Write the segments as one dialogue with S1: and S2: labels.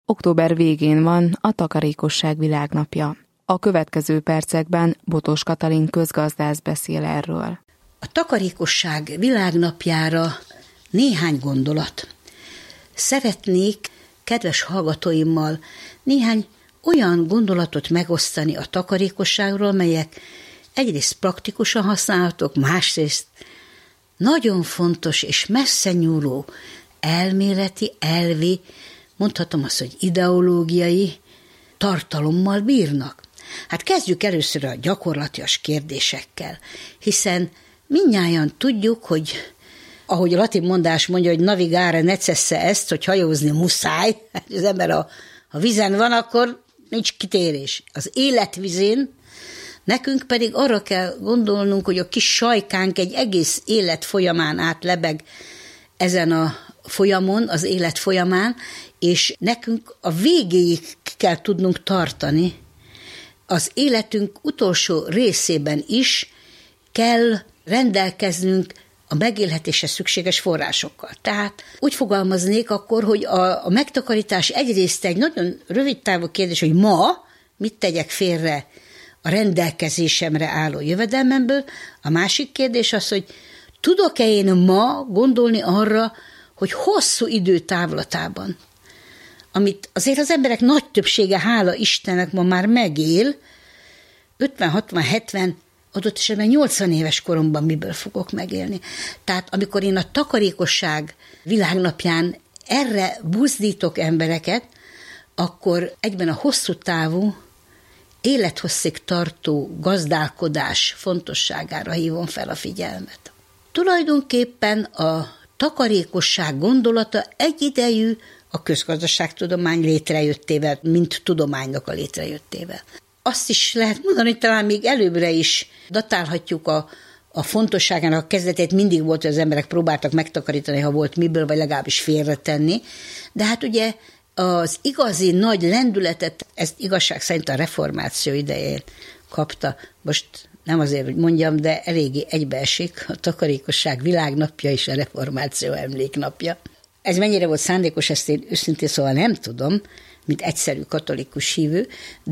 S1: Október végén van a Takarékosság világnapja. A következő percekben Botos Katalin közgazdász beszél erről.
S2: A Takarékosság világnapjára néhány gondolat. Szeretnék kedves hallgatóimmal néhány olyan gondolatot megosztani a takarékosságról, melyek egyrészt praktikusan használhatók, másrészt nagyon fontos és messze nyúló elméleti, elvi, mondhatom azt, hogy ideológiai tartalommal bírnak. Hát kezdjük először a gyakorlatias kérdésekkel, hiszen mindnyájan tudjuk, hogy ahogy a latin mondás mondja, hogy navigare necesse est, hogy hajózni muszáj, az ember ha vízen van, akkor nincs kitérés. Az életvizén nekünk pedig arra kell gondolnunk, hogy a kis sajkánk egy egész élet folyamán át lebeg ezen a folyamon, az élet folyamán, és nekünk a végéig kell tudnunk tartani. Az életünk utolsó részében is kell rendelkeznünk a megélhetéshez szükséges forrásokkal. Tehát úgy fogalmaznék akkor, hogy a megtakarítás egyrészt egy nagyon rövid távú kérdés, hogy ma mit tegyek félre a rendelkezésemre álló jövedelmemből. A másik kérdés az, hogy tudok-e én ma gondolni arra, hogy hosszú idő távlatában, amit azért az emberek nagy többsége, hála Istennek, ma már megél, 50, 60, 70, adott esetben 80 éves koromban miből fogok megélni. Tehát amikor én a takarékosság világnapján erre buzdítok embereket, akkor egyben a hosszú távú, élethosszig tartó gazdálkodás fontosságára hívom fel a figyelmet. Tulajdonképpen a takarékosság gondolata egyidejű a közgazdaságtudomány létrejöttével, mint tudománynak a létrejöttével. Azt is lehet mondani, hogy talán még előbbre is datálhatjuk a fontosságának a kezdetét, mindig volt, hogy az emberek próbáltak megtakarítani, ha volt miből, vagy legalábbis félretenni. De hát ugye az igazi nagy lendületet, ezt igazság szerint a reformáció idején kapta. Most nem azért, hogy mondjam, de eléggé egybeesik a takarékosság világnapja és a reformáció emléknapja. Ez mennyire volt szándékos, ezt én őszintén szóval nem tudom, mint egyszerű katolikus hívő,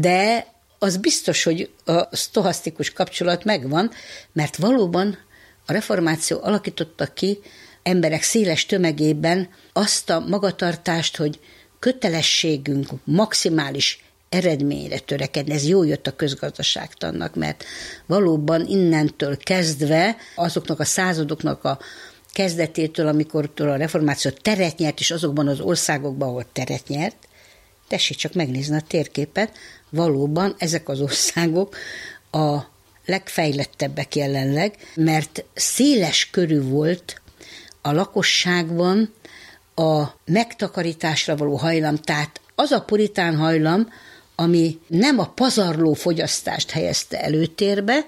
S2: de az biztos, hogy a sztochasztikus kapcsolat megvan, mert valóban a reformáció alakította ki emberek széles tömegében azt a magatartást, hogy kötelességünk maximális eredményre törekedni. Ez jól jött a közgazdaságtannak, mert valóban innentől kezdve azoknak a századoknak a kezdetétől, amikor a reformáció teret nyert, és azokban az országokban, ahol teret nyert, tessék csak megnézni a térképet, valóban ezek az országok a legfejlettebbek jelenleg, mert széles körű volt a lakosságban a megtakarításra való hajlam, tehát az a puritán hajlam, ami nem a pazarló fogyasztást helyezte előtérbe,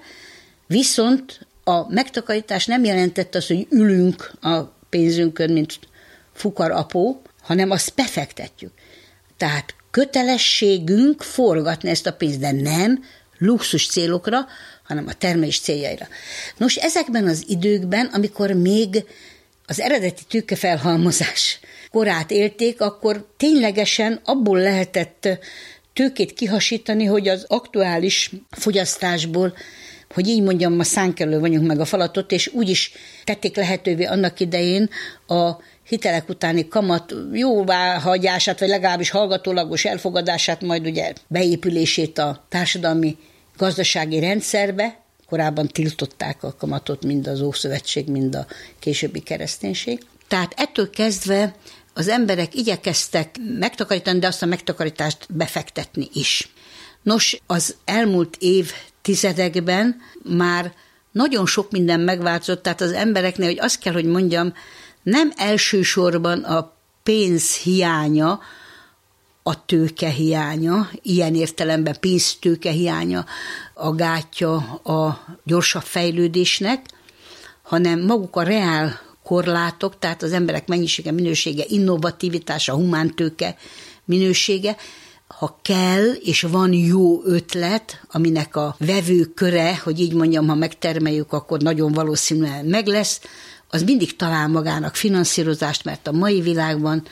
S2: viszont a megtakarítás nem jelentette azt, hogy ülünk a pénzünkön, mint fukarapó, hanem azt befektetjük. Tehát kötelességünk forgatni ezt a pénzt, de nem luxus célokra, hanem a termelés céljaira. Nos, ezekben az időkben, amikor még az eredeti tőkefelhalmozás korát élték, akkor ténylegesen abból lehetett tőkét kihasítani, hogy az aktuális fogyasztásból, hogy így mondjam, ma szánkelő vagyunk meg a falatot, és úgy is tették lehetővé annak idején a hitelek utáni kamat jóváhagyását, vagy legalábbis hallgatólagos elfogadását, majd ugye beépülését a társadalmi gazdasági rendszerbe. Korábban tiltották a kamatot mind az Ószövetség, mind a későbbi kereszténység. Tehát ettől kezdve az emberek igyekeztek megtakarítani, de azt a megtakarítást befektetni is. Nos, az elmúlt évtizedekben már nagyon sok minden megváltozott, tehát az embereknél, hogy azt kell, hogy mondjam, nem elsősorban a pénz hiánya, a tőke hiánya, ilyen értelemben pénztőke hiánya a gátja a gyorsabb fejlődésnek, hanem maguk a reál korlátok, tehát az emberek mennyisége, minősége, innovativitása, humántőke minősége. Ha kell, és van jó ötlet, aminek a vevőköre, hogy így mondjam, ha megtermeljük, akkor nagyon valószínűen meg lesz, az mindig talál magának finanszírozást, mert a mai világban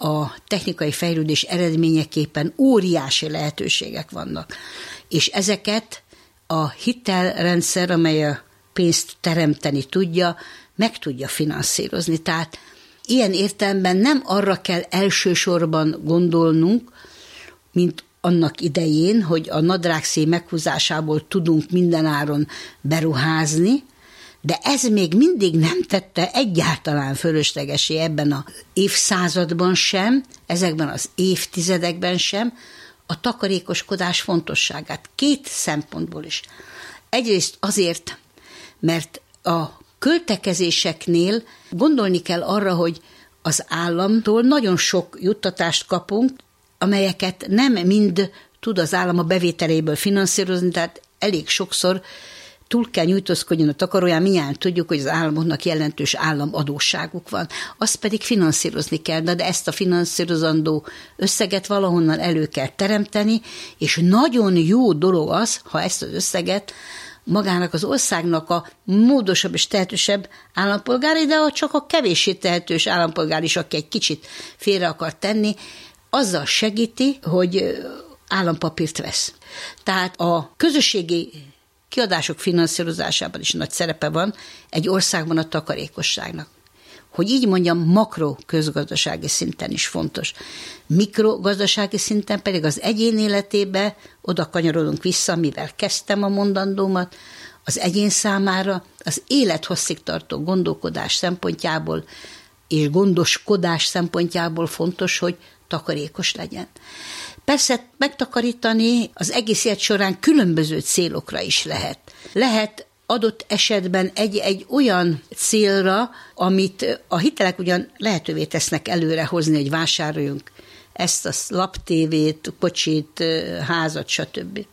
S2: a technikai fejlődés eredményeképpen óriási lehetőségek vannak. És ezeket a hitelrendszer, amely a pénzt teremteni tudja, meg tudja finanszírozni. Tehát ilyen értelemben nem arra kell elsősorban gondolnunk, mint annak idején, hogy a nadrágszíj meghúzásából tudunk mindenáron beruházni, de ez még mindig nem tette egyáltalán fölöslegesé ebben az évszázadban sem, ezekben az évtizedekben sem a takarékoskodás fontosságát. Két szempontból is. Egyrészt azért, mert a költekezéseknél gondolni kell arra, hogy az államtól nagyon sok juttatást kapunk, amelyeket nem mind tud az állam a bevételéből finanszírozni, tehát elég sokszor túl kell nyújtózkodjon a takaróján, mindjárt tudjuk, hogy az államoknak jelentős államadósságuk van. Azt pedig finanszírozni kell, de ezt a finanszírozandó összeget valahonnan elő kell teremteni, és nagyon jó dolog az, ha ezt az összeget magának az országnak a módosabb és tehetősebb állampolgárai, de csak a kevéssé tehetős állampolgár is, aki egy kicsit félre akar tenni, azzal segíti, hogy állampapírt vesz. Tehát a közösségi kiadások finanszírozásában is nagy szerepe van egy országban a takarékosságnak. Hogy így mondjam, makro közgazdasági szinten is fontos. Mikrogazdasági szinten pedig az egyén életébe oda kanyarodunk vissza, mivel kezdtem a mondandómat, az egyén számára az élethosszig tartó gondolkodás szempontjából és gondoskodás szempontjából fontos, hogy takarékos legyen. Persze megtakarítani az egész élet során különböző célokra is lehet. Lehet adott esetben egy olyan célra, amit a hitelek ugyan lehetővé tesznek előrehozni, hogy vásároljunk ezt a laptévét, kocsit, házat, stb.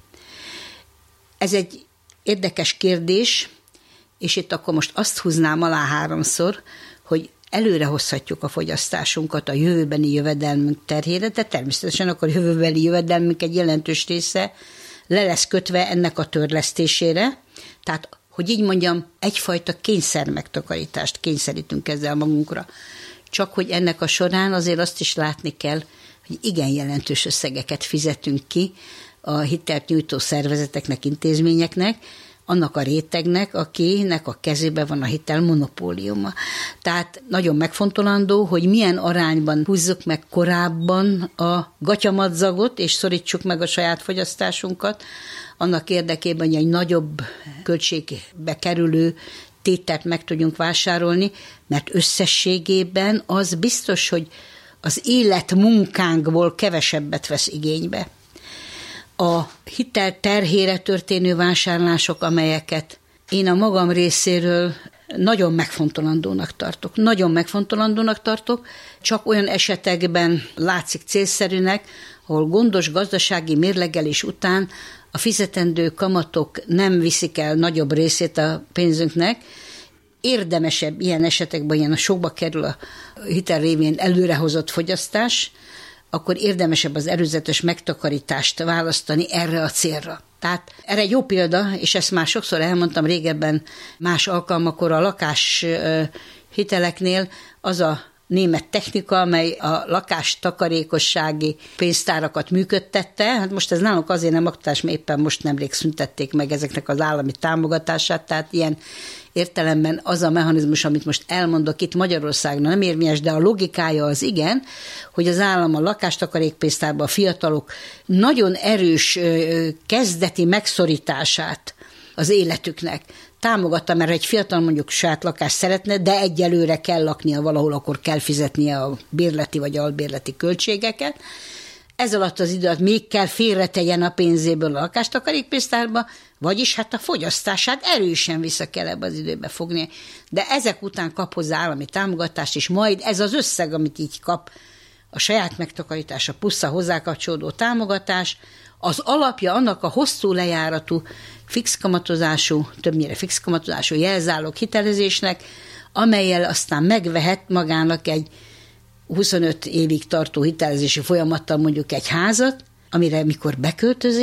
S2: Ez egy érdekes kérdés, és itt akkor most azt húznám alá háromszor, hogy előrehozhatjuk a fogyasztásunkat a jövőbeni jövedelmünk terhére, de természetesen akkor a jövőbeli jövedelmünk egy jelentős része le lesz kötve ennek a törlesztésére, tehát, hogy így mondjam, egyfajta kényszermegtakarítást kényszerítünk ezzel magunkra. Csak hogy ennek a során azért azt is látni kell, hogy igen jelentős összegeket fizetünk ki a hitelt nyújtó szervezeteknek, intézményeknek, annak a rétegnek, akinek a kezében van a hitel monopóliuma. Tehát nagyon megfontolandó, hogy milyen arányban húzzuk meg korábban a gatyamadzagot, és szorítsuk meg a saját fogyasztásunkat, annak érdekében, hogy egy nagyobb költségbe kerülő tételt meg tudjunk vásárolni, mert összességében az biztos, hogy az életmunkánkból kevesebbet vesz igénybe. A hitel terhére történő vásárlások, amelyeket én a magam részéről nagyon megfontolandónak tartok. Nagyon megfontolandónak tartok, csak olyan esetekben látszik célszerűnek, ahol gondos gazdasági mérlegelés után a fizetendő kamatok nem viszik el nagyobb részét a pénzünknek. Érdemesebb ilyen esetekben, ilyen a sokba kerül a hitel révén előrehozott fogyasztás, akkor érdemesebb az előzetes megtakarítást választani erre a célra. Tehát erre egy jó példa, és ezt már sokszor elmondtam régebben más alkalmakor a lakás hiteleknél, az a német technika, amely a lakástakarékossági pénztárakat működtette. Hát most ez nálunk azért nem aktuális, mert éppen most nemrég szüntették meg ezeknek az állami támogatását, tehát ilyen értelemben az a mechanizmus, amit most elmondok itt Magyarországon nem érvényes, de a logikája az igen, hogy az állam a lakástakarékpénztárban a fiatalok nagyon erős kezdeti megszorítását az életüknek támogatta, mert egy fiatal mondjuk saját lakást szeretne, de egyelőre kell laknia valahol, akkor kell fizetnie a bérleti vagy albérleti költségeket. Ez alatt az idő alatt még kell félretegyen a pénzéből a lakástakarékpénztárba, vagyis hát a fogyasztását erősen vissza kell ebbe az időbe fogni. De ezek után kap hozzá állami támogatást, és majd ez az összeg, amit így kap, a saját megtakarítása plusz a hozzákapcsolódó támogatás, az alapja annak a hosszú lejáratú fixkamatozású, többnyire fixkamatozású jelzálog hitelezésnek, amellyel aztán megvehet magának egy 25 évig tartó hitelezési folyamattal mondjuk egy házat, amire mikor beköltözik,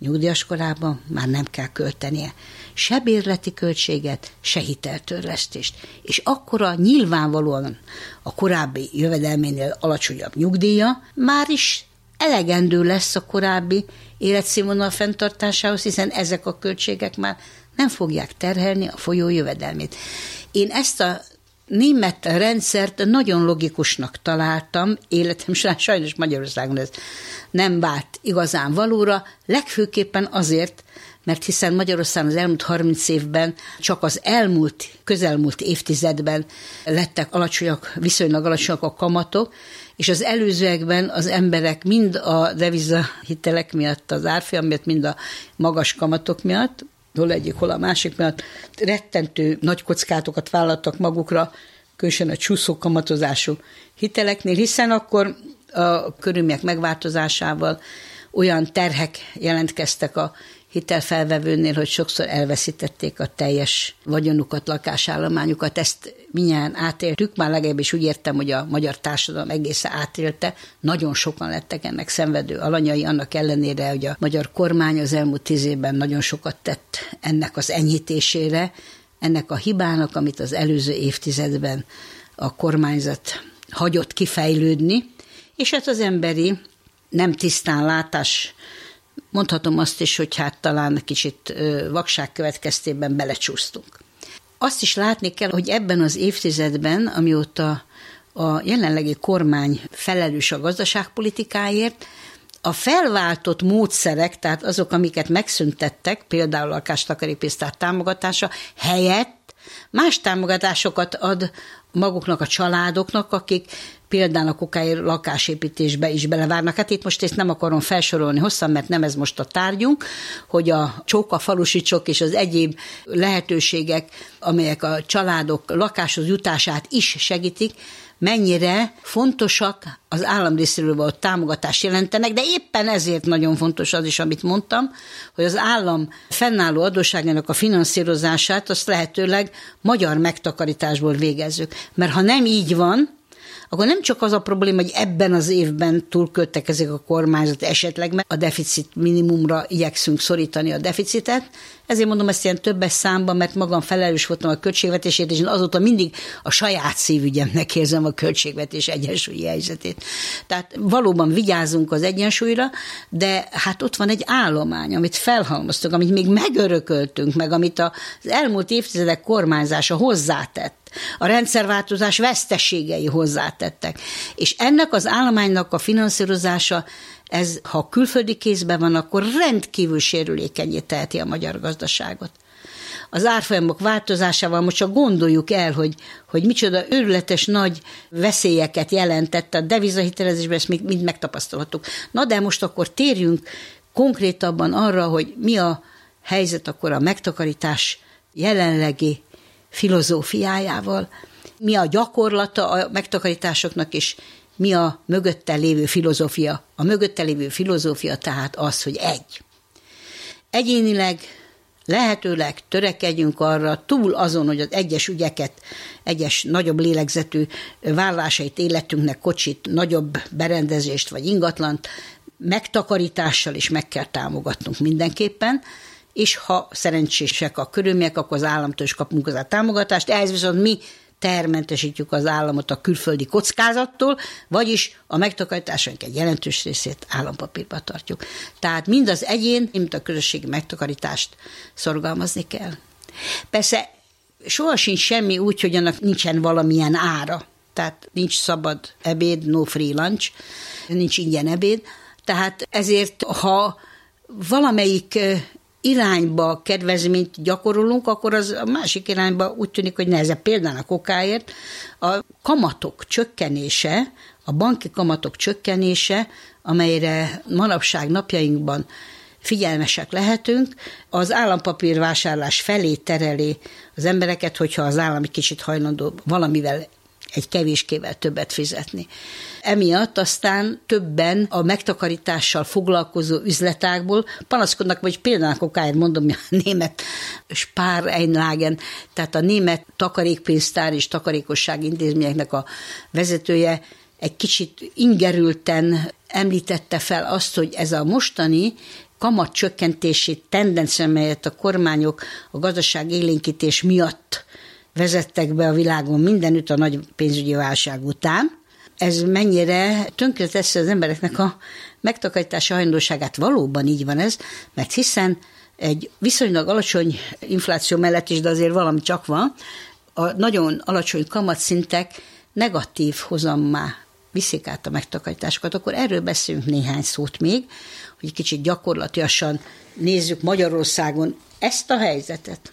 S2: nyugdíjas korában már nem kell költenie se bérleti költséget, se hiteltörlesztést. És akkora nyilvánvalóan a korábbi jövedelménél alacsonyabb nyugdíja már is elegendő lesz a korábbi életszínvonal fenntartásához, hiszen ezek a költségek már nem fogják terhelni a folyó jövedelmét. Én ezt a német rendszert nagyon logikusnak találtam, életem során sajnos Magyarországon ez nem vált igazán valóra, legfőképpen azért, mert hiszen Magyarországon az elmúlt 30 évben, csak az közelmúlt évtizedben lettek viszonylag alacsonyak a kamatok, és az előzőekben az emberek mind a devizahitelek miatt, az árfolyam miatt, mind a magas kamatok miatt, hol egyik, hol a másik miatt rettentő nagy kockátokat vállaltak magukra, különösen a csúszó kamatozású hiteleknél, hiszen akkor a körülmények megváltozásával olyan terhek jelentkeztek a hitelfelvevőnél, hogy sokszor elveszítették a teljes vagyonukat, lakásállományukat. Ezt mindjárt átéltük, már legalábbis úgy értem, hogy a magyar társadalom egészen átélte. Nagyon sokan lettek ennek szenvedő alanyai, annak ellenére, hogy a magyar kormány az elmúlt 10 évben nagyon sokat tett ennek az enyhítésére, ennek a hibának, amit az előző évtizedben a kormányzat hagyott kifejlődni, és hát az emberi nem tisztán látás, mondhatom azt is, hogy hát talán kicsit vakság következtében belecsúsztunk. Azt is látni kell, hogy ebben az évtizedben, amióta a jelenlegi kormány felelős a gazdaságpolitikáért, a felváltott módszerek, tehát azok, amiket megszüntettek, például a lakástakarékpénztár támogatása helyett más támogatásokat ad maguknak a családoknak, akik például a kokáért lakásépítésbe is belevárnak. Hát itt most ezt nem akarom felsorolni hosszan, mert nem ez most a tárgyunk, hogy a csók, a falusi csók és az egyéb lehetőségek, amelyek a családok lakáshoz jutását is segítik, mennyire fontosak az állam részéről való támogatást jelentenek, de éppen ezért nagyon fontos az is, amit mondtam, hogy az állam fennálló adósságának a finanszírozását azt lehetőleg magyar megtakarításból végezzük. Mert ha nem így van, akkor nem csak az a probléma, hogy ebben az évben túlköltekezik a kormányzat esetleg, mert a deficit minimumra igyekszünk szorítani a deficitet. Ezért mondom ezt ilyen többes számban, mert magam felelős voltam a költségvetésért, és én azóta mindig a saját szívügyemnek érzem a költségvetés egyensúlyi helyzetét. Tehát valóban vigyázunk az egyensúlyra, de hát ott van egy állomány, amit felhalmoztunk, amit még megörököltünk, meg amit az elmúlt évtizedek kormányzása hozzátett. A rendszerváltozás veszteségei hozzátettek. És ennek az állománynak a finanszírozása, ez, ha külföldi kézben van, akkor rendkívül sérülékenyé teheti a magyar gazdaságot. Az árfolyamok változásával most csak gondoljuk el, hogy micsoda őrületes nagy veszélyeket jelentett a devizahitelezésben, ezt mind megtapasztalhattuk. Na de most akkor térjünk konkrétabban arra, hogy mi a helyzet akkor a megtakarítás jelenlegi filozófiájával, mi a gyakorlata a megtakarításoknak, és mi a mögötte lévő filozófia. A mögötte lévő filozófia tehát az, hogy egyénileg lehetőleg törekedjünk arra, túl azon, hogy az egyes ügyeket, egyes nagyobb lélegzetű vállásait életünknek, kocsit, nagyobb berendezést vagy ingatlant megtakarítással is meg kell támogatnunk mindenképpen, és ha szerencsések a körülmények, akkor az államtól is kapunk hozzá támogatást, ehhez viszont mi termentesítjük az államot a külföldi kockázattól, vagyis a megtakarításunk egy jelentős részét állampapírba tartjuk. Tehát mind az egyén, mind a közösségi megtakarítást szorgalmazni kell. Persze soha sincs semmi úgy, hogy annak nincsen valamilyen ára. Tehát nincs szabad ebéd, no free lunch, nincs ingyen ebéd. Tehát ezért, ha valamelyik irányba kedvezményt gyakorolunk, akkor az a másik irányba úgy tűnik, hogy nehezebb. Például a kokáért a kamatok csökkenése, a banki kamatok csökkenése, amelyre manapság napjainkban figyelmesek lehetünk, az állampapírvásárlás felé tereli az embereket, hogyha az állam egy kicsit hajlandó valamivel, egy kevéskével többet fizetni. Emiatt aztán többen a megtakarítással foglalkozó üzletágból panaszkodnak, vagy például a kokáért mondom, a német Spareinlagen, tehát a német takarékpénztár és takarékossági intézményeknek a vezetője egy kicsit ingerülten említette fel azt, hogy ez a mostani kamatcsökkentési tendencia, melyet a kormányok a gazdaság élénkítés miatt vezettek be a világon mindenütt a nagy pénzügyi válság után, ez mennyire tönkreteszi az embereknek a megtakarítási hajlandóságát. Valóban így van ez, mert hiszen egy viszonylag alacsony infláció mellett is, de azért valami csak van, a nagyon alacsony kamatszintek negatív hozammá viszik át a megtakarításokat. Akkor erről beszélünk néhány szót még, hogy kicsit gyakorlatilag nézzük Magyarországon ezt a helyzetet.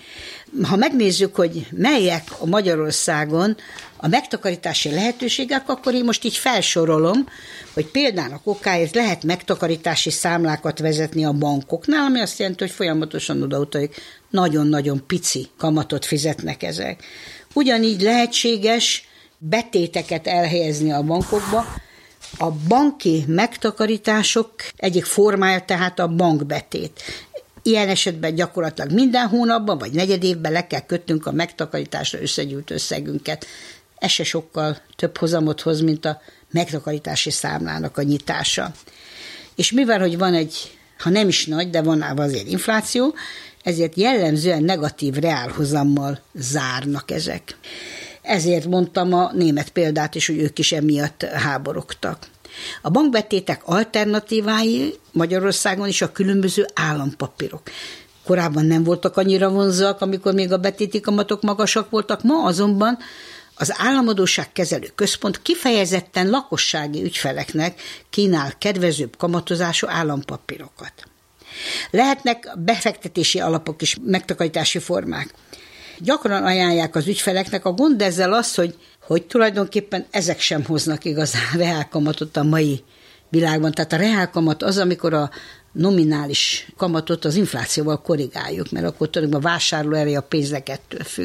S2: Ha megnézzük, hogy melyek a Magyarországon a megtakarítási lehetőségek, akkor én most így felsorolom, hogy például a okáért lehet megtakarítási számlákat vezetni a bankoknál, ami azt jelenti, hogy folyamatosan odautaljuk, nagyon-nagyon pici kamatot fizetnek ezek. Ugyanígy lehetséges betéteket elhelyezni a bankokba. A banki megtakarítások egyik formája tehát a bankbetét. Ilyen esetben gyakorlatilag minden hónapban vagy negyedévben le kell kötnünk a megtakarításra összegyűjt összegünket. Ez se sokkal több hozamot hoz, mint a megtakarítási számlának a nyitása. És mivel, hogy van egy, ha nem is nagy, de van azért infláció, ezért jellemzően negatív reálhozammal zárnak ezek. Ezért mondtam a német példát is, hogy ők is emiatt háborogtak. A bankbetétek alternatívái Magyarországon is a különböző állampapírok. Korábban nem voltak annyira vonzóak, amikor még a betéti kamatok magasak voltak, ma azonban az Államadósságkezelő Központ kifejezetten lakossági ügyfeleknek kínál kedvezőbb kamatozású állampapírokat. Lehetnek befektetési alapok is, megtakarítási formák. Gyakran ajánlják az ügyfeleknek, a gond ezzel az, hogy tulajdonképpen ezek sem hoznak igazán reálkamatot a mai világban. Tehát a reálkamat az, amikor a nominális kamatot az inflációval korrigáljuk, mert akkor tulajdonképpen a vásárlóereje a pénznek ettől függ.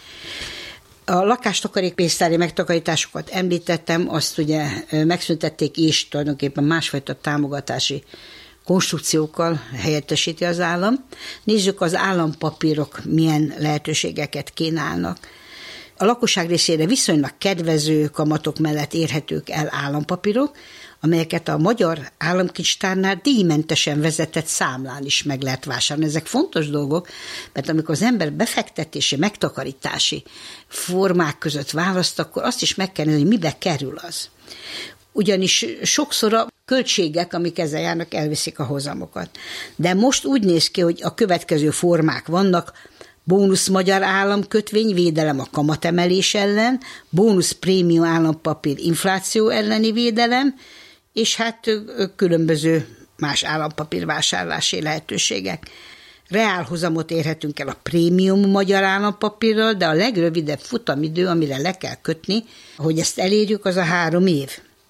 S2: A lakástakarékpénztári megtakarításokat említettem, azt ugye megszüntették, és tulajdonképpen másfajta támogatási konstrukciókkal helyettesíti az állam. Nézzük, az állampapírok milyen lehetőségeket kínálnak. A lakosság részére viszonylag kedvező kamatok mellett érhetők el állampapírok, amelyeket a Magyar Államkincstárnál díjmentesen vezetett számlán is meg lehet vásárolni. Ezek fontos dolgok, mert amikor az ember befektetési, megtakarítási formák között választ, akkor azt is meg kell nézni, hogy mibe kerül az. Ugyanis sokszor a költségek, amik ezzel járnak, elviszik a hozamokat. De most úgy néz ki, hogy a következő formák vannak: bónusz magyar államkötvény, védelem a kamatemelés ellen, bónusz prémium állampapír, infláció elleni védelem, és hát különböző más állampapír vásárlási lehetőségek. Reálhozamot érhetünk el a prémium magyar állampapírral, de a legrövidebb futamidő, amire le kell kötni, hogy ezt elérjük, az a 3 év.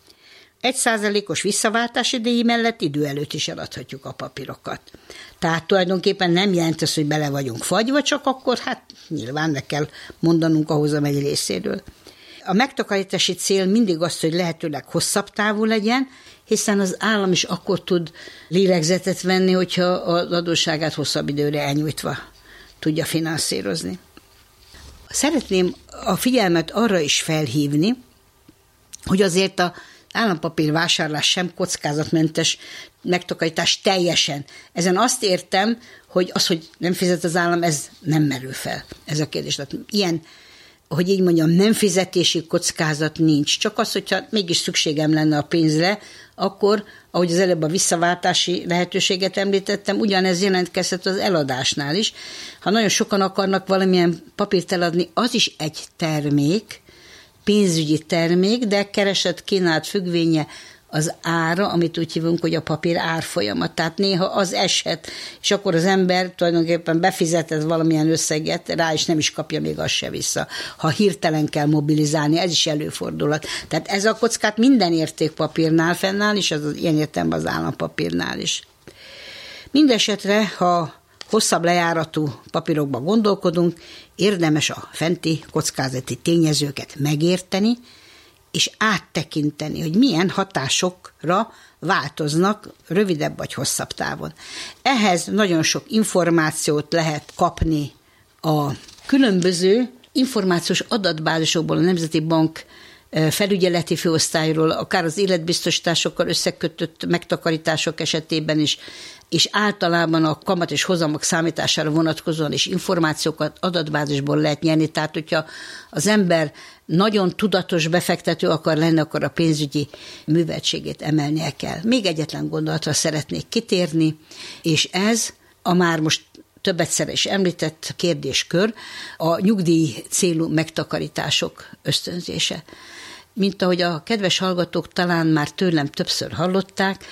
S2: 1%-os visszaváltási díj mellett idő előtt is eladhatjuk a papírokat. Tehát tulajdonképpen nem jelent az, hogy bele vagyunk fagyva, csak akkor hát nyilván le kell mondanunk a hozam egy részéről. A megtakarítási cél mindig az, hogy lehetőleg hosszabb távú legyen, hiszen az állam is akkor tud lélegzetet venni, hogyha az adósságát hosszabb időre elnyújtva tudja finanszírozni. Szeretném a figyelmet arra is felhívni, hogy azért az állampapír vásárlás sem kockázatmentes megtakarítás teljesen. Ezen azt értem, hogy az, hogy nem fizet az állam, ez nem merül fel, ez a kérdés. Tehát ilyen, hogy így mondjam, nem fizetési kockázat nincs. Csak az, hogyha mégis szükségem lenne a pénzre, akkor, ahogy az előbb a visszaváltási lehetőséget említettem, ugyanez jelentkezhet az eladásnál is. Ha nagyon sokan akarnak valamilyen papírt eladni, az is egy termék, pénzügyi termék, de keresett kínálat függvénye az ára, amit úgy hívunk, hogy a papír árfolyama. Tehát néha az eshet, és akkor az ember tulajdonképpen befizetett valamilyen összeget rá, és nem is kapja még azt se vissza. Ha hirtelen kell mobilizálni, ez is előfordulhat. Tehát ez a kockát minden értékpapírnál fennáll, és az ilyen értelemben az állampapírnál is. Mindenesetre, ha hosszabb lejáratú papírokban gondolkodunk, érdemes a fenti kockázati tényezőket megérteni, és áttekinteni, hogy milyen hatásokra változnak rövidebb vagy hosszabb távon. Ehhez nagyon sok információt lehet kapni a különböző információs adatbázisokból. A Nemzeti Bank felügyeleti főosztályról, akár az életbiztosításokkal összekötött megtakarítások esetében is, és általában a kamat és hozamok számítására vonatkozóan is információkat adatbázisból lehet nyerni, tehát hogyha az ember nagyon tudatos befektető akar lenni, akkor a pénzügyi műveltségét emelnie kell. Még egyetlen gondolatra szeretnék kitérni, és ez a már most többetszer is említett kérdéskör, a nyugdíj célú megtakarítások ösztönzése. Mint ahogy a kedves hallgatók talán már tőlem többször hallották,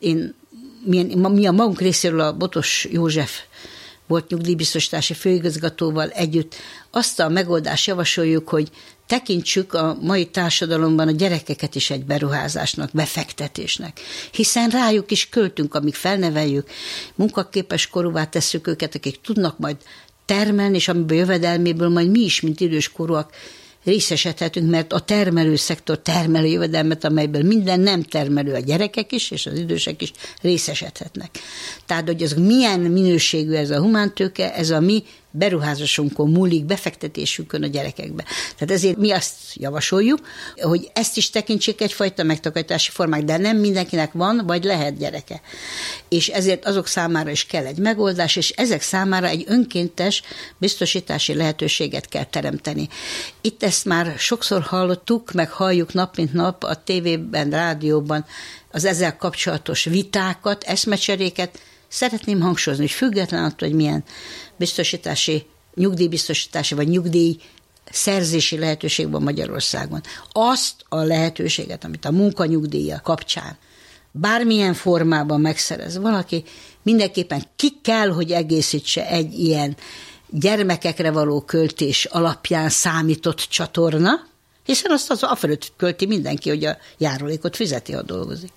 S2: mi a magunk részéről a Botos József volt nyugdíjbiztosítási főigazgatóval együtt azt a megoldást javasoljuk, hogy tekintsük a mai társadalomban a gyerekeket is egy beruházásnak, befektetésnek. Hiszen rájuk is költünk, amíg felneveljük, munkaképes korúvá tesszük őket, akik tudnak majd termelni, és amiből jövedelméből majd mi is, mint időskorúak részesedhetünk, mert a termelőszektor termelő jövedelmet, amelyből minden nem termelő, a gyerekek is, és az idősek is részesedhetnek. Tehát, hogy az milyen minőségű ez a humántőke, ez a mi beruházásunkon múlik, befektetésünkön a gyerekekbe. Tehát ezért mi azt javasoljuk, hogy ezt is tekintsék egyfajta megtakarítási formák, de nem mindenkinek van, vagy lehet gyereke. És ezért azok számára is kell egy megoldás, és ezek számára egy önkéntes biztosítási lehetőséget kell teremteni. Itt ezt már sokszor hallottuk, meg halljuk nap mint nap a tévében, rádióban az ezzel kapcsolatos vitákat, eszmecseréket. Szeretném hangsúlyozni, hogy független attól, hogy milyen biztosítási, nyugdíjbiztosítási vagy nyugdíj szerzési lehetőség van Magyarországon. Azt a lehetőséget, amit a munkanyugdíja kapcsán bármilyen formában megszerez valaki, mindenképpen ki kell, hogy egészítse egy ilyen gyermekekre való költés alapján számított csatorna, hiszen azt az afelőtt költi mindenki, hogy a járulékot fizeti, ha dolgozik.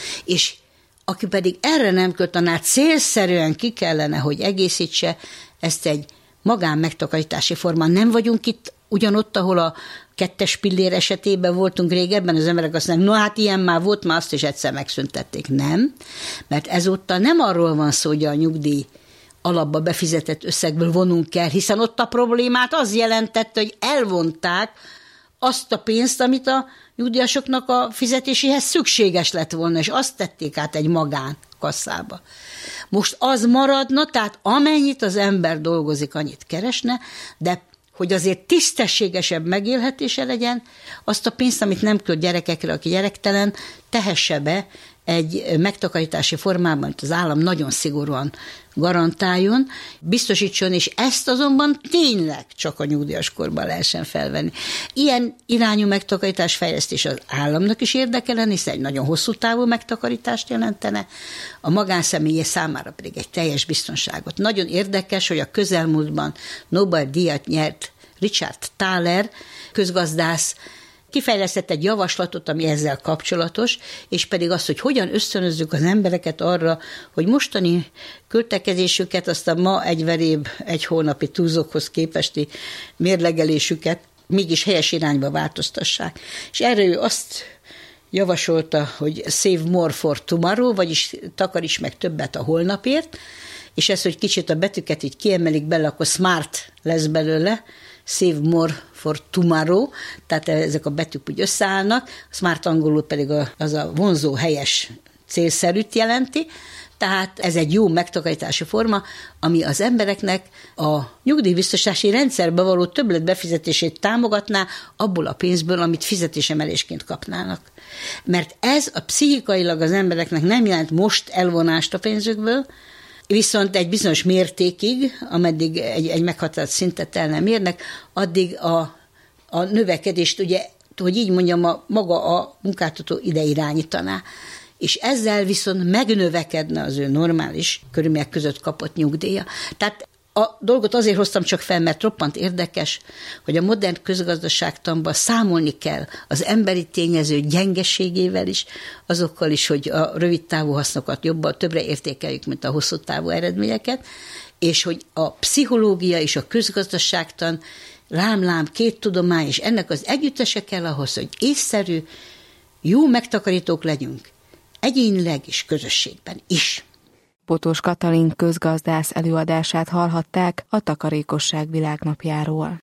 S2: És aki pedig erre nem költ, annál célszerűen ki kellene, hogy egészítse ezt egy magánmegtakarítási formán. Nem vagyunk itt ugyanott, ahol a 2. pillér esetében voltunk régebben, az emberek azt mondják, no hát ilyen már volt, már azt is egyszer megszüntették. Nem, mert ezúttal nem arról van szó, hogy a nyugdíj alapba befizetett összegből vonunk el, hiszen ott a problémát az jelentette, hogy elvonták azt a pénzt, amit a nyugdíjasoknak a fizetéséhez szükséges lett volna, és azt tették át egy magánkasszába. Most az maradna, tehát amennyit az ember dolgozik, annyit keresne, de hogy azért tisztességesebb megélhetése legyen, azt a pénzt, amit nem költ gyerekekre, aki gyerektelen, tehesse be egy megtakarítási formában, amit az állam nagyon szigorúan garantáljon, biztosítson, és ezt azonban tényleg csak a nyugdíjas korban lehessen felvenni. Ilyen irányú megtakarítás fejlesztés az államnak is érdekelen, hiszen egy nagyon hosszú távú megtakarítást jelentene, a magánszemélyé számára pedig egy teljes biztonságot. Nagyon érdekes, hogy a közelmúltban Nobel-díjat nyert Richard Thaler közgazdász kifejlesztett egy javaslatot, ami ezzel kapcsolatos, és pedig az, hogy hogyan ösztönözzük az embereket arra, hogy mostani költekezésüket, aztán ma egy veréb, egy hónapi túlzókhoz képesti mérlegelésüket mégis helyes irányba változtassák. És erre ő azt javasolta, hogy save more for tomorrow, vagyis takaríts meg többet a holnapért, és ez, hogy kicsit a betűket így kiemelik bele, akkor smart lesz belőle, save more for tomorrow, tehát ezek a betűk úgy összeállnak, a smart angolul pedig az a vonzó, helyes, célszerűt jelenti, tehát ez egy jó megtakarítási forma, ami az embereknek a nyugdíjbiztosítási rendszerbe való többletbefizetését támogatná abból a pénzből, amit fizetésemelésként kapnának. Mert ez a pszichikailag az embereknek nem jelent most elvonást a pénzükből, viszont egy bizonyos mértékig, ameddig egy meghatározott szintet el nem érnek, addig a növekedést, ugye, hogy így mondjam, maga a munkáltató ide irányítaná. És ezzel viszont megnövekedne az ő normális körülmények között kapott nyugdíja. Tehát a dolgot azért hoztam csak fel, mert roppant érdekes, hogy a modern közgazdaságtanban számolni kell az emberi tényező gyengeségével is, azokkal is, hogy a rövid távú hasznokat jobban, többre értékeljük, mint a hosszú távú eredményeket, és hogy a pszichológia és a közgazdaságtan lám-lám két tudomány, és ennek az együttese kell ahhoz, hogy észszerű, jó megtakarítók legyünk, egyénileg és közösségben is.
S1: Botos Katalin közgazdász előadását hallhatták a Takarékosság világnapjáról.